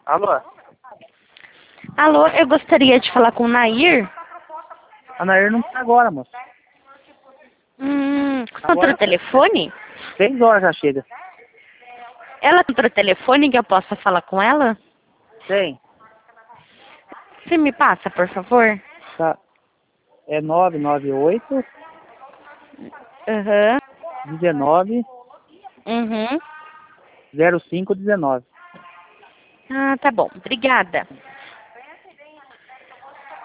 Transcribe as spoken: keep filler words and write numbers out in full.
Alô? Alô, eu gostaria de falar com o Nair. A Nair não tá agora, moço. Hum, Agora- outro telefone? Seis horas já chega. Ela tem outro telefone que eu possa falar com ela? Tem. Você me passa, por favor? Tá. É nove nove oito, Aham. dezenove, Uhum. zero cinco dezenove. Ah, tá bom. Obrigada.